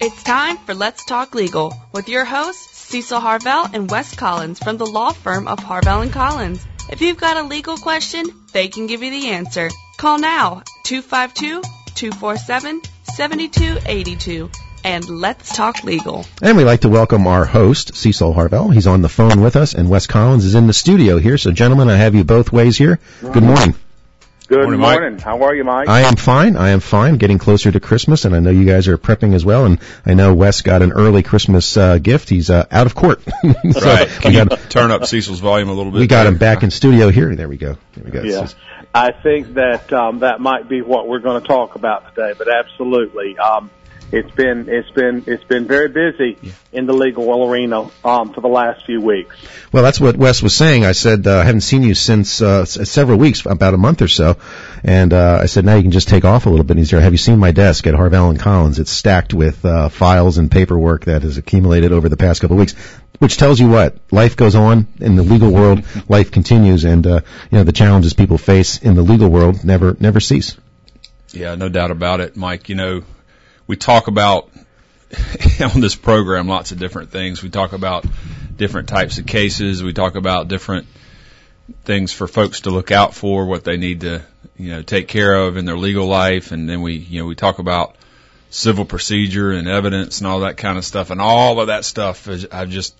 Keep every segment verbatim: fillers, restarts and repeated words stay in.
It's time for Let's Talk Legal with your hosts, Cecil Harvell and Wes Collins from the law firm of Harvell and Collins. If you've got a legal question, they can give you the answer. Call now, two five two, two four seven, seven two eight two, and let's talk legal. And we'd like to welcome our host, Cecil Harvell. He's on the phone with us, and Wes Collins is in the studio here. So, gentlemen, I have you both ways here. Good morning. Good morning, morning. Mike. How are you, Mike? I am fine. I am fine. Getting closer to Christmas, and I know you guys are prepping as well. And I know Wes got an early Christmas uh, gift. He's uh, out of court. so right. Can we you got, turn up Cecil's volume a little bit? We got him back in studio here. There we go. There we go. Yeah. I think that um, that might be what we're going to talk about today. But absolutely, um, it's been it's been it's been very busy yeah. in the legal arena um, for the last few weeks. Well, that's what Wes was saying. I said uh, I haven't seen you since uh, several weeks, about a month or so, and uh, I said now you can just take off a little bit. And he's there. Have you seen my desk at Harvell and Collins? It's stacked with uh, files and paperwork that has accumulated over the past couple of weeks. Which tells you what, life goes on in the legal world, life continues, and, uh, you know, the challenges people face in the legal world never, never cease. Yeah, no doubt about it, Mike. You know, we talk about, on this program, lots of different things. We talk about different types of cases. We talk about different things for folks to look out for, what they need to, you know, take care of in their legal life. And then we, you know, we talk about civil procedure and evidence and all that kind of stuff. And all of that stuff, is, I've just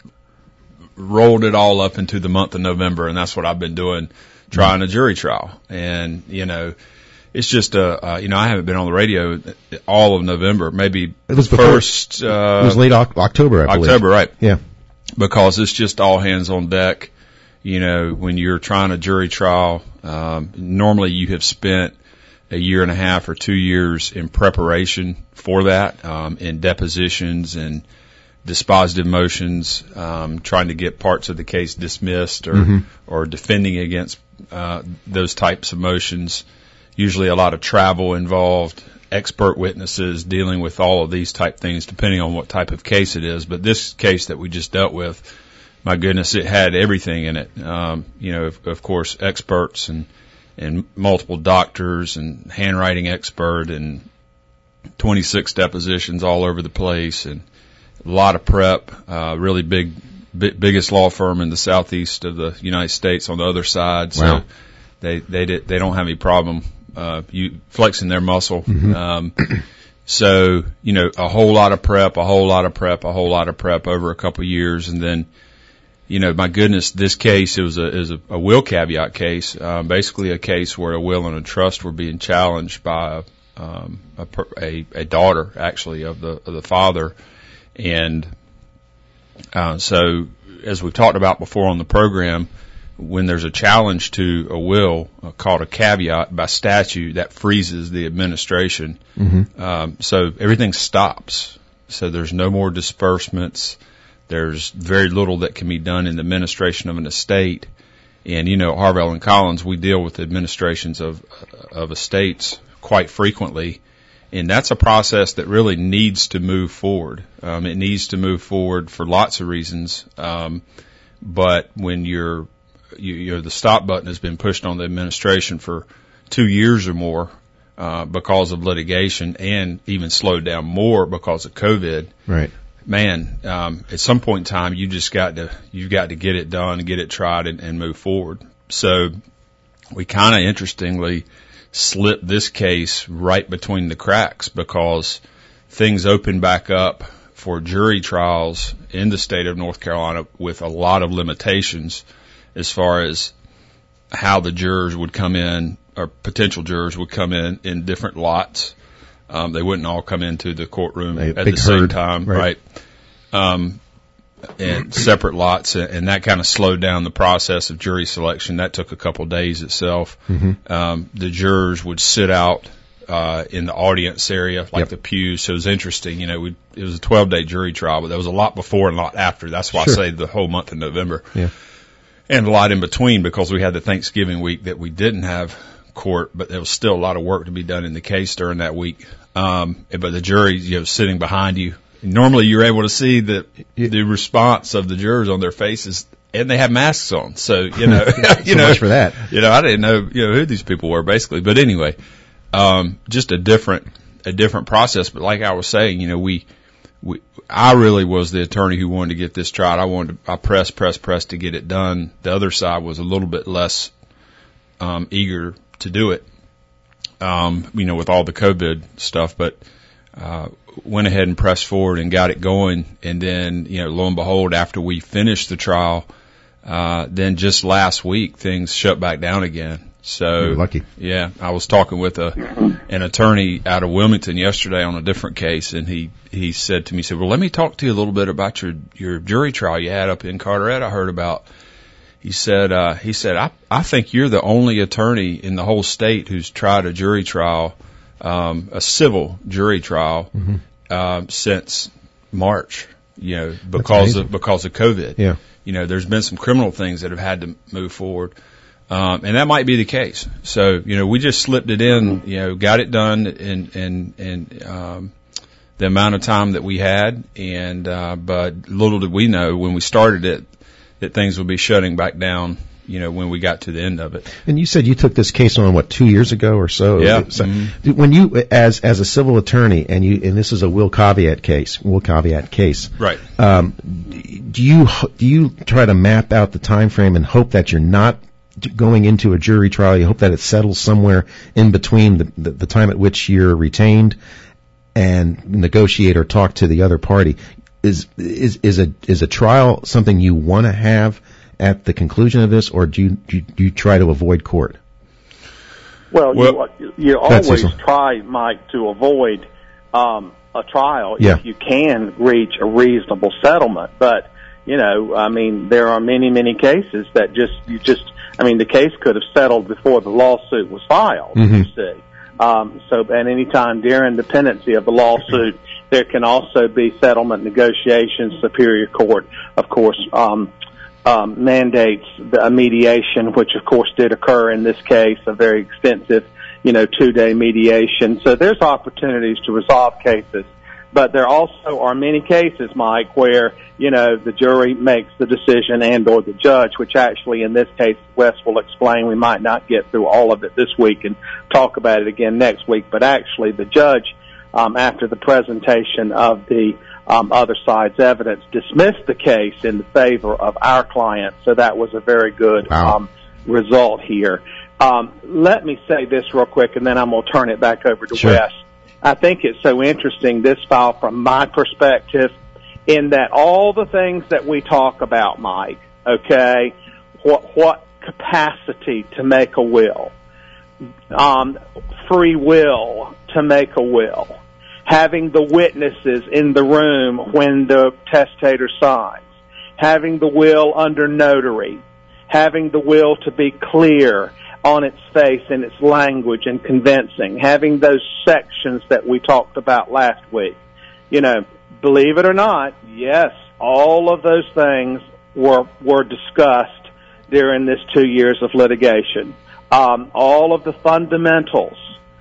rolled it all up into the month of November, and that's what I've been doing, trying a jury trial. And, you know, it's just, uh, uh you know, I haven't been on the radio all of November, maybe it was first, before, uh, it was late October, I believe. October, right. Yeah. Because it's just all hands on deck. You know, when you're trying a jury trial, um, normally you have spent a year and a half or two years in preparation for that, um, in depositions and dispositive motions, um, trying to get parts of the case dismissed or, mm-hmm. or defending against, uh, those types of motions. Usually a lot of travel involved, expert witnesses dealing with all of these type things, depending on what type of case it is. But this case that we just dealt with, my goodness, it had everything in it. Um, you know, of, of course, experts and, and multiple doctors and handwriting expert and twenty-six depositions all over the place and a lot of prep, uh, really big, big, biggest law firm in the southeast of the United States on the other side. So wow. they, they did, they don't have any problem, uh, you flexing their muscle. Mm-hmm. Um, so, you know, a whole lot of prep, a whole lot of prep, a whole lot of prep over a couple of years. And then, you know, my goodness, this case, it was a, it was a, a will caveat case, um, basically a case where a will and a trust were being challenged by, um, a, a, a daughter, actually, of the, of the father. And, uh, so, as we've talked about before on the program, when there's a challenge to a will uh, called a caveat by statute, that freezes the administration. Mm-hmm. Um, so everything stops. So there's no more disbursements. There's very little that can be done in the administration of an estate. And, you know, Harvell and Collins, we deal with administrations of, of estates quite frequently. And that's a process that really needs to move forward. Um, it needs to move forward for lots of reasons. Um, but when you're, you, you know, the stop button has been pushed on the administration for two years or more, uh, because of litigation and even slowed down more because of COVID. Right. Man, um, at some point in time, you just got to, you've got to get it done and get it tried and, and move forward. So we kind of interestingly slipped this case right between the cracks because things opened back up for jury trials in the state of North Carolina with a lot of limitations as far as how the jurors would come in, or potential jurors would come in in different lots. Um, they wouldn't all come into the courtroom a at the herd. same time, right? right? Um, and separate lots, and that kind of slowed down the process of jury selection. That took a couple days itself. Mm-hmm. Um, the jurors would sit out uh, in the audience area, like yep. the pews. So it was interesting. You know, we, it was a twelve-day jury trial, but there was a lot before and a lot after. That's why sure. I say the whole month of November. Yeah. And a lot in between because we had the Thanksgiving week that we didn't have court, but there was still a lot of work to be done in the case during that week. Um, but the jury, you know, sitting behind you. Normally you're able to see the, the response of the jurors on their faces, and they have masks on. So, you know, you so know, much for that. You know, I didn't know, you know, who these people were basically. But anyway, um, just a different, a different process. But like I was saying, you know, we, we, I really was the attorney who wanted to get this tried. I wanted to, I pressed, pressed, pressed to get it done. The other side was a little bit less, um, eager to do it, um, you know, with all the COVID stuff, but, uh, went ahead and pressed forward and got it going. And then, you know, lo and behold, after we finished the trial, uh, then just last week things shut back down again. So, You're lucky. Yeah, I was talking with a an attorney out of Wilmington yesterday on a different case, and he he said to me, he said, "Well, let me talk to you a little bit about your your jury trial you had up in Carteret. I heard about." He said, uh, he said, I I think you're the only attorney in the whole state who's tried a jury trial, um, a civil jury trial, mm-hmm. uh, since March. You know, because of because of COVID. Yeah. You know, there's been some criminal things that have had to move forward. Um, and that might be the case. So, you know, we just slipped it in, you know, got it done in, in, in, um, the amount of time that we had. And, uh, but little did we know when we started it that things would be shutting back down, you know, when we got to the end of it. And you said you took this case on, what, two years ago or so? Yeah. So, mm-hmm. When you, as, as a civil attorney, and you, and this is a will caveat case, will caveat case. Right. Um, do you, do you try to map out the time frame and hope that you're not going into a jury trial, you hope that it settles somewhere in between the, the, the time at which you're retained and negotiate or talk to the other party? Is is is a is a trial something you want to have at the conclusion of this, or do you do you, do you try to avoid court? Well, well you, you always try, Mike, to avoid um, a trial yeah. if you can reach a reasonable settlement. But you know, I mean, there are many many cases that just you just. I mean, the case could have settled before the lawsuit was filed, mm-hmm. you see. Um, so at any time during the pendency of the lawsuit, there can also be settlement negotiations. Superior Court, of course, um, um, mandates a mediation, which, of course, did occur in this case, a very extensive, you know, two-day mediation. So there's opportunities to resolve cases. But there also are many cases, Mike, where, you know, the jury makes the decision and or the judge, which actually in this case, Wes will explain, we might not get through all of it this week and talk about it again next week, but actually the judge, um, after the presentation of the um, other side's evidence, dismissed the case in the favor of our client. So that was a very good wow. um, result here. Um, let me say this real quick, and then I'm going to turn it back over to sure. Wes. I think it's so interesting, this file, from my perspective, in that all the things that we talk about, Mike, okay, what, what capacity to make a will, um, free will to make a will, having the witnesses in the room when the testator signs, having the will under notary, having the will to be clear on its face and its language and convincing, having those sections that we talked about last week. You know, believe it or not, yes, all of those things were were discussed during this two years of litigation. Um, all of the fundamentals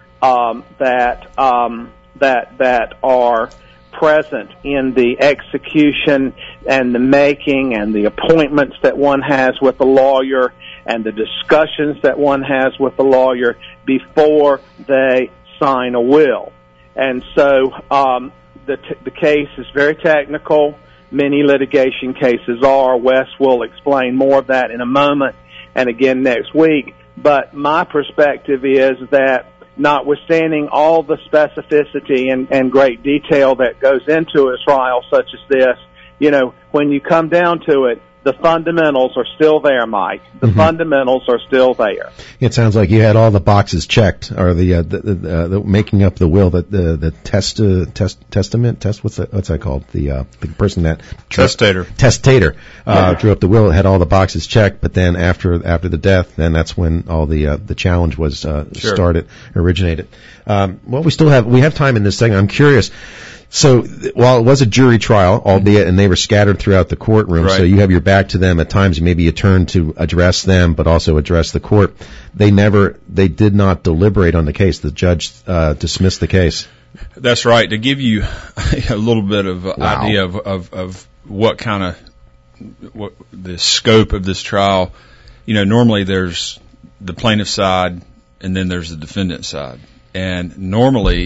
um, that um, that that are present in the execution and the making and the appointments that one has with a lawyer and the discussions that one has with the lawyer before they sign a will. And so um, the, t- the case is very technical. Many litigation cases are. Wes will explain more of that in a moment and again next week. But my perspective is that notwithstanding all the specificity and, and great detail that goes into a trial such as this, you know, when you come down to it, the fundamentals are still there, Mike. The mm-hmm. fundamentals are still there. It sounds like you had all the boxes checked, or the uh, the, the, uh, the making up the will, that the the test uh, test testament test. What's that? What's that called? The uh, the person that testator testator uh, yeah. drew up the will, had all the boxes checked. But then after after the death, then that's when all the uh, the challenge was uh, sure. started, originated. Um, well, we still have we have time in this segment. I'm curious. So while it was a jury trial, albeit, and they were scattered throughout the courtroom, right. so you have your back to them at times. Maybe you turn to address them, but also address the court. They never, they did not deliberate on the case. The judge uh, dismissed the case. That's right. To give you a little bit of wow. idea of, of, of what kind of what the scope of this trial, you know, normally there's the plaintiff side and then there's the defendant side, and normally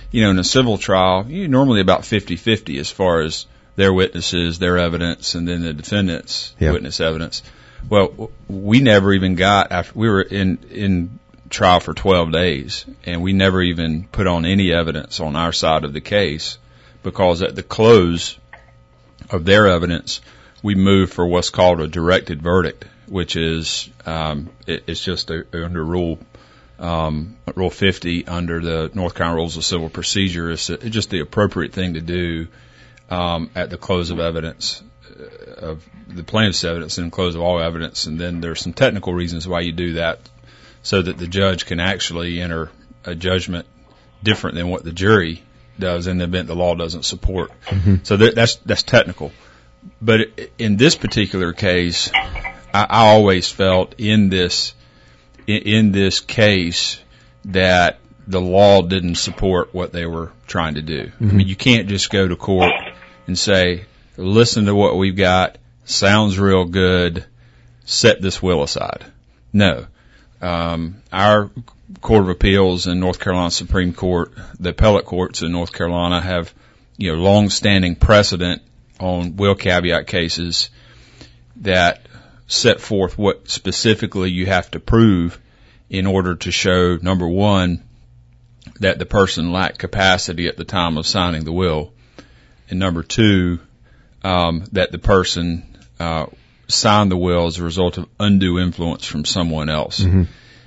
you know, in a civil trial, you're normally about fifty-fifty as far as their witnesses, their evidence, and then the defendant's yeah. witness evidence. Well, we never even got, after we were in, in trial for twelve days, and we never even put on any evidence on our side of the case, because at the close of their evidence, we moved for what's called a directed verdict, which is, um, it, it's just a, under rule, um, rule fifty under the North Carolina Rules of Civil Procedure. It's, a, it's just the appropriate thing to do, um, at the close of evidence, uh, of the plaintiff's evidence and close of all evidence. And then there's some technical reasons why you do that, so that the judge can actually enter a judgment different than what the jury does in the event the law doesn't support. Mm-hmm. So that, that's, that's technical. But in this particular case, I, I always felt in this, in, in this case that the law didn't support what they were trying to do. Mm-hmm. I mean, you can't just go to court and say, listen to what we've got, sounds real good, set this will aside. No. Um, our Court of Appeals and North Carolina Supreme Court, the appellate courts in North Carolina have, you know, long-standing precedent on will caveat cases that set forth what specifically you have to prove in order to show, number one, that the person lacked capacity at the time of signing the will, and number two, um, that the person uh, signed the will as a result of undue influence from someone else. Mm-hmm.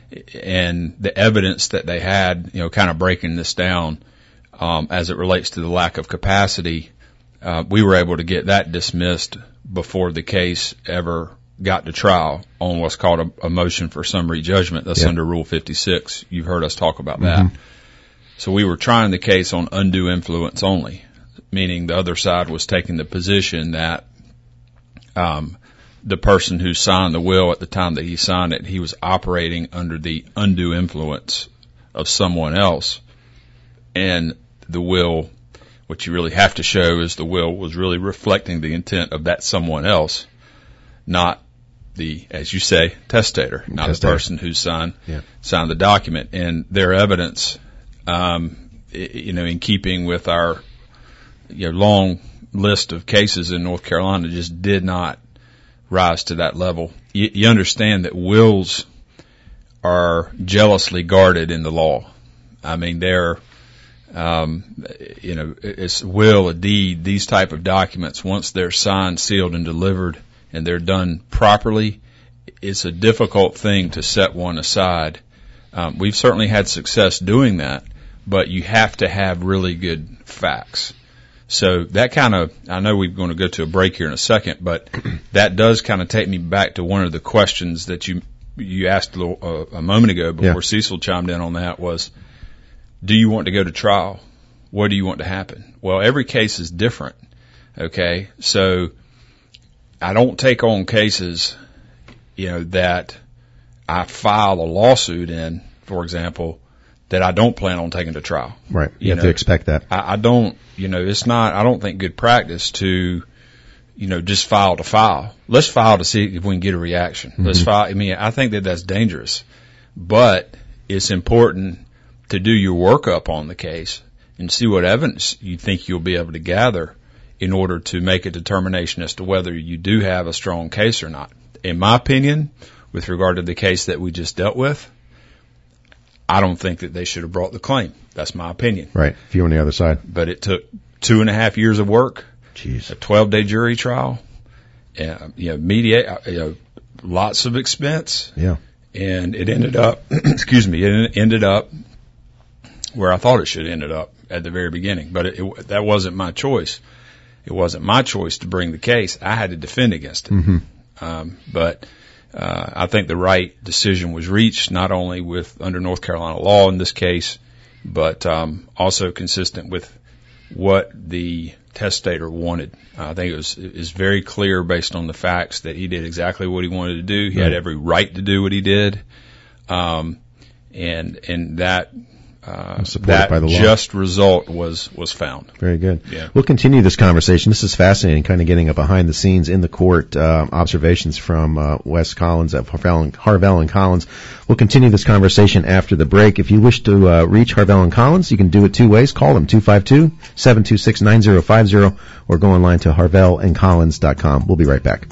And the evidence that they had, you know, kind of breaking this down um, as it relates to the lack of capacity, uh, we were able to get that dismissed before the case ever got to trial on what's called a, a motion for summary judgment. That's yeah. under Rule fifty-six. You've heard us talk about that. Mm-hmm. So we were trying the case on undue influence only, meaning the other side was taking the position that um, the person who signed the will at the time that he signed it, he was operating under the undue influence of someone else. And the will, what you really have to show is the will was really reflecting the intent of that someone else, not the, as you say, testator, not testator. The person who signed, yeah. signed the document. And their evidence, um, you know, in keeping with our, you know, long list of cases in North Carolina, just did not rise to that level. You, you understand that wills are jealously guarded in the law. I mean, they're, um, you know, it's will, a deed, these type of documents, once they're signed, sealed, and delivered, and they're done properly, it's a difficult thing to set one aside. Um, we've certainly had success doing that, but you have to have really good facts. So that kind of, I know we're going to go to a break here in a second, but that does kind of take me back to one of the questions that you you asked a, little, uh, a moment ago before yeah. Cecil chimed in on that was, do you want to go to trial? What do you want to happen? Well, every case is different, okay? So I don't take on cases, you know, that I file a lawsuit in, for example, that I don't plan on taking to trial. Right. You, you have know, to expect that. I, I don't, you know, it's not, I don't think good practice to, you know, just file to file. Let's file to see if we can get a reaction. Mm-hmm. Let's file. I mean, I think that that's dangerous, but it's important to do your workup on the case and see what evidence you think you'll be able to gather in order to make a determination as to whether you do have a strong case or not. In my opinion, with regard to the case that we just dealt with, I don't think that they should have brought the claim. That's my opinion. Right. If you're on the other side. But it took two and a half years of work. Jeez. A twelve-day jury trial. Uh, you know, mediate, uh, you know, lots of expense. Yeah. And it ended up, excuse me, it ended up where I thought it should have ended up at the very beginning. But it, it, that wasn't my choice. It wasn't my choice to bring the case. I had to defend against it. Mm-hmm. Um, but uh, I think the right decision was reached, not only with under North Carolina law in this case, but um, also consistent with what the testator wanted. Uh, I think it was it was very clear based on the facts that he did exactly what he wanted to do. He right. had every right to do what he did, um, and and that uh, supported that by the law. just result was was found. Very good. Yeah. We'll continue this conversation. This is fascinating, kind of getting a behind the scenes in the court, uh, observations from uh, Wes Collins at Harvell and, Harvell and Collins. We'll continue this conversation after the break. If you wish to uh, reach Harvell and Collins, you can do it two ways. Call them, two five two, seven two six, nine zero five zero, or go online to harvell and collins dot com. We'll be right back.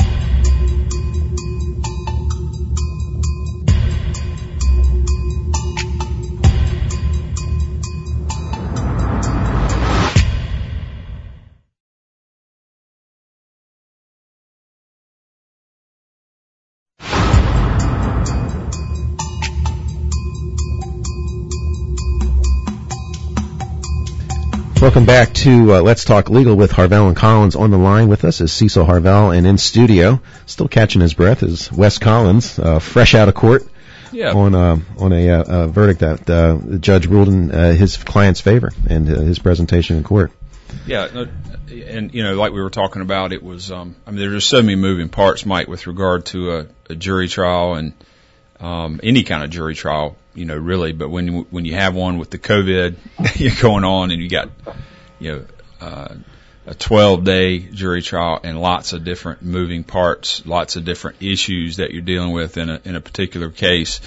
Welcome back to uh, Let's Talk Legal with Harvell and Collins. On the line with us is Cecil Harvell, and in studio, still catching his breath, is Wes Collins, uh, fresh out of court yeah. on uh, on a, uh, a verdict that uh, the judge ruled in uh, his client's favor and uh, his presentation in court. Yeah, and you know, like we were talking about, it was. Um, I mean, there's just so many moving parts, Mike, with regard to a, a jury trial and um, any kind of jury trial. You know, really, but when you, when you have one with the COVID going on and you got, you know, uh, a twelve day jury trial and lots of different moving parts, lots of different issues that you're dealing with in a, in a particular case.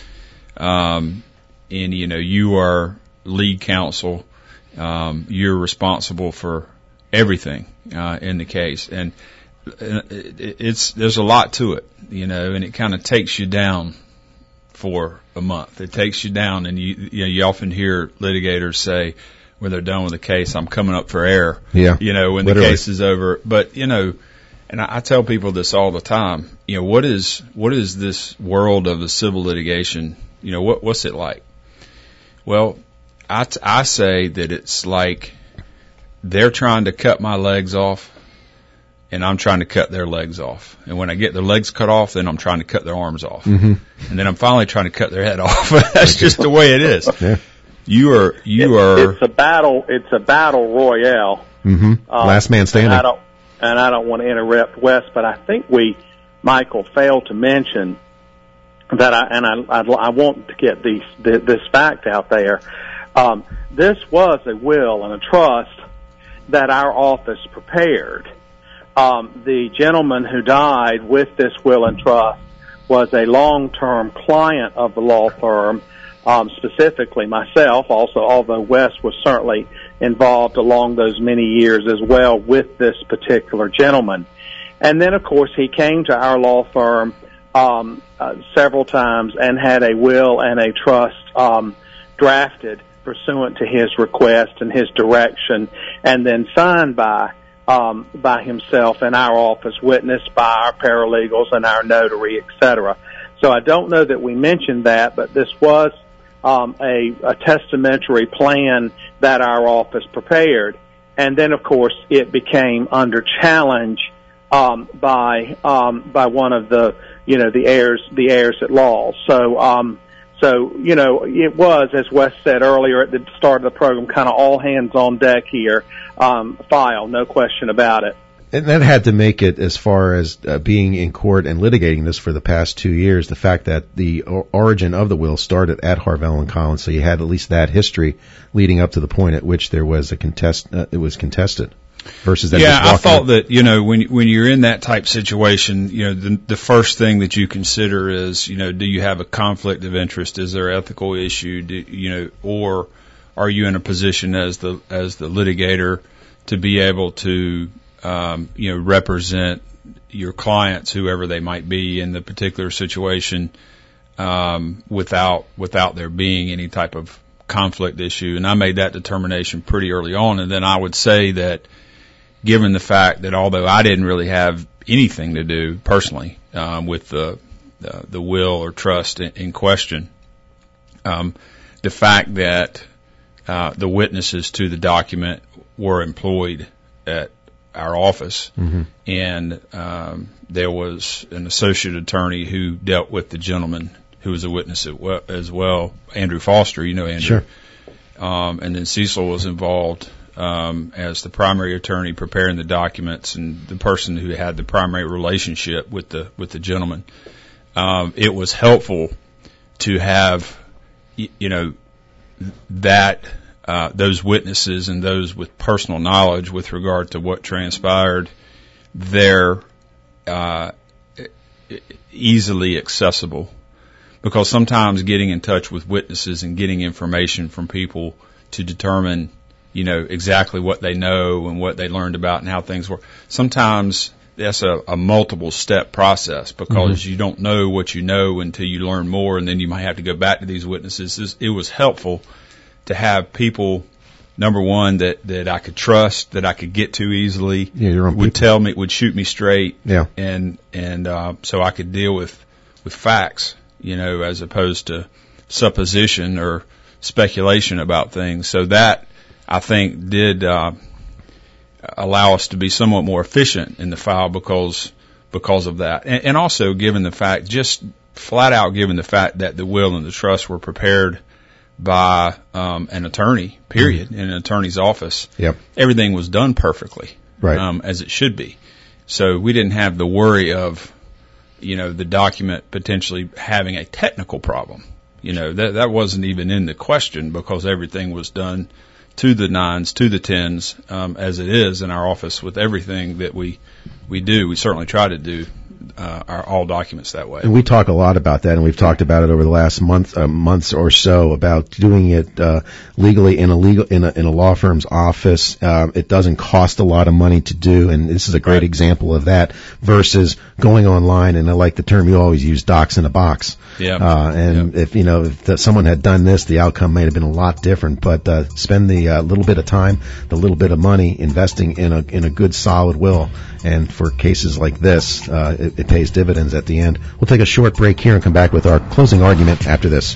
Um, and, you know, you are lead counsel. Um, you're responsible for everything, uh, in the case. And it, it's, there's a lot to it, you know, and it kind of takes you down for a month. It takes you down, and you you know you often hear litigators say when they're done with the case, "I'm coming up for air." Yeah, you know when literally. The case is over. But you know, and I, I tell people this all the time. You know, what is what is this world of the civil litigation? You know, what what's it like? Well, I t- I say that it's like they're trying to cut my legs off, and I'm trying to cut their legs off. And when I get their legs cut off, then I'm trying to cut their arms off. Mm-hmm. And then I'm finally trying to cut their head off. That's just the way it is. Yeah. You are, you it, are. It's a battle, it's a battle royale. Mm-hmm. Um, Last man standing. And I don't, and I don't want to interrupt Wes, but I think we, Michael, failed to mention that I, and I, I, I want to get these, this fact out there. Um, this was a will and a trust that our office prepared. Um, the gentleman who died with this will and trust was a long-term client of the law firm, um, specifically myself, also, although Wes was certainly involved along those many years as well with this particular gentleman. And then, of course, he came to our law firm um, uh, several times and had a will and a trust um, drafted pursuant to his request and his direction, and then signed by Um, by himself in our office, witnessed by our paralegals and our notary, et cetera. So I don't know that we mentioned that, but this was um, a, a testamentary plan that our office prepared. And then, of course, it became under challenge um, by um, by one of the you know the heirs the heirs at law. So. Um, So, you know, it was, as Wes said earlier at the start of the program, kind of all hands on deck here, um, file, no question about it. And that had to make it, as far as uh, being in court and litigating this for the past two years, the fact that the o- origin of the will started at Harvell and Collins, so you had at least that history leading up to the point at which there was a contest, uh, it was contested. Versus that yeah, I thought up. that, you know, when when you're in that type situation, you know, the, the first thing that you consider is, you know, do you have a conflict of interest? Is there an ethical issue? Do, you know, or are you in a position as the as the litigator to be able to, um, you know, represent your clients, whoever they might be, in the particular situation, um, without without there being any type of conflict issue? And I made that determination pretty early on, and then I would say that, given the fact that although I didn't really have anything to do personally um, with the, the the will or trust in, in question, um, the fact that uh, the witnesses to the document were employed at our office, mm-hmm. and um, there was an associate attorney who dealt with the gentleman who was a witness as well, Andrew Foster. You know Andrew. Sure. Um, and then Cecil was involved Um, as the primary attorney preparing the documents and the person who had the primary relationship with the with the gentleman. Um, it was helpful to have, you know, that uh, those witnesses and those with personal knowledge with regard to what transpired, they're uh, easily accessible. Because sometimes getting in touch with witnesses and getting information from people to determine, you know, exactly what they know and what they learned about and how things work, sometimes that's a, a multiple step process, because mm-hmm. you don't know what you know until you learn more, and then you might have to go back to these witnesses. It was helpful to have people, number one, that, that I could trust, that I could get to easily, yeah, your own would people. tell me, would shoot me straight, yeah. and and uh, so I could deal with with facts, you know, as opposed to supposition or speculation about things. So that, I think, did uh, allow us to be somewhat more efficient in the file because because of that. And, and also given the fact, just flat out given the fact that the will and the trust were prepared by um, an attorney, period, mm-hmm. in an attorney's office. Yep. Everything was done perfectly, right. um, as it should be. So we didn't have the worry of, you know, the document potentially having a technical problem. You know, that that wasn't even in the question, because everything was done to the nines, to the tens, um, as it is in our office with everything that we we do. We certainly try to do uh, our all documents that way. And we talk a lot about that, and we've talked about it over the last month, uh, months or so, about doing it uh, legally in a legal in a, in a law firm's office. Uh, it doesn't cost a lot of money to do, and this is a great right. example of that. Versus going online, and I like the term you always use, docs in a box. Yeah. Uh, and yeah. if you know if the, someone had done this, the outcome might have been a lot different. But uh, spend the uh, little bit of time, the little bit of money, investing in a in a good solid will, and for cases like this, uh, it, it pays dividends at the end. We'll take a short break here and come back with our closing argument after this.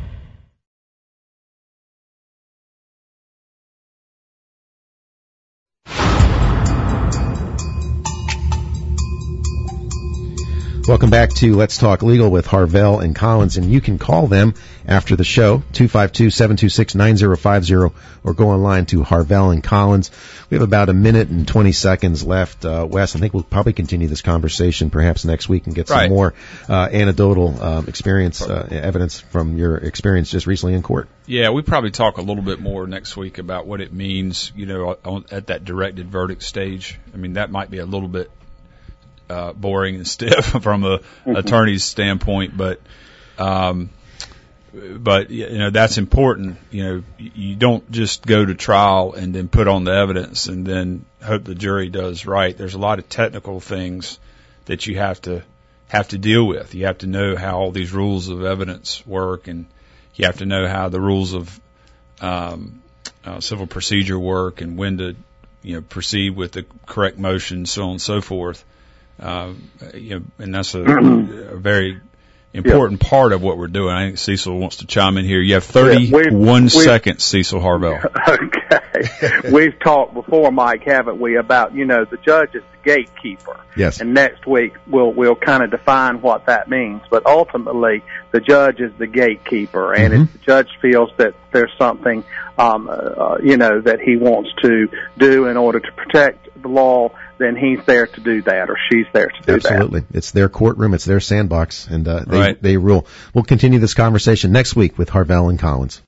Welcome back to Let's Talk Legal with Harvell and Collins, and you can call them after the show, two five two, seven two six, nine zero five zero, or go online to Harvell and Collins. We have about a minute and twenty seconds left. Uh, Wes, I think we'll probably continue this conversation perhaps next week and get some right. more uh, anecdotal um, experience, uh, evidence from your experience just recently in court. Yeah, we probably talk a little bit more next week about what it means, you know, on, at that directed verdict stage. I mean, that might be a little bit Uh, boring and stiff from a mm-hmm. attorney's standpoint, but, um, but, you know, that's important. You know, you don't just go to trial and then put on the evidence and then hope the jury does right. There's a lot of technical things that you have to, have to deal with. You have to know how all these rules of evidence work, and you have to know how the rules of, um, uh, civil procedure work, and when to, you know, proceed with the correct motion, so on and so forth. Uh, you know, and that's a, a very important yeah. part of what we're doing. I think Cecil wants to chime in here. You have thirty-one yeah, seconds, Cecil Harvell. Okay. We've talked before, Mike, haven't we, about, you know, the judge is the gatekeeper. Yes. And next week we'll, we'll kind of define what that means. But ultimately, the judge is the gatekeeper. And mm-hmm. if the judge feels that there's something, um, uh, you know, that he wants to do in order to protect the law, then he's there to do that, or she's there to do Absolutely. that. Absolutely. It's their courtroom. It's their sandbox, and uh, they, right. they rule. We'll continue this conversation next week with Harvell and Collins.